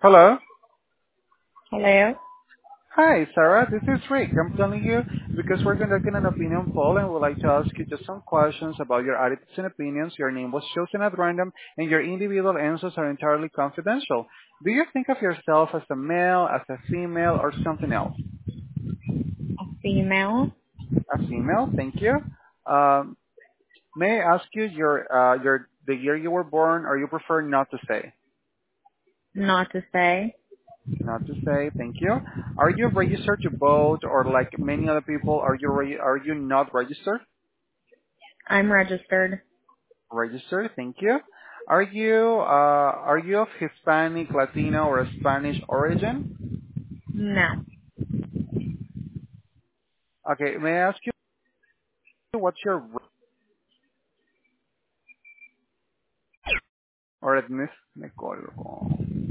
Hello. Hello? Hi, Sarah. This is Rick. I'm calling you because we're conducting an opinion poll and would like to ask you just some questions about your attitudes and opinions. Your name was chosen at random and your individual answers are entirely confidential. Do you think of yourself as a male, as a female, or something else? A female? A female. Thank you. Um, may I ask you the year you were born, or you prefer not to say? Not to say. Not to say. Thank you. Are you registered to vote, or like many other people, are you not registered? I'm registered. Registered. Thank you. Are you of Hispanic, Latino, or Spanish origin? No. Okay. May I ask you what's your or ethnic? Me colgo.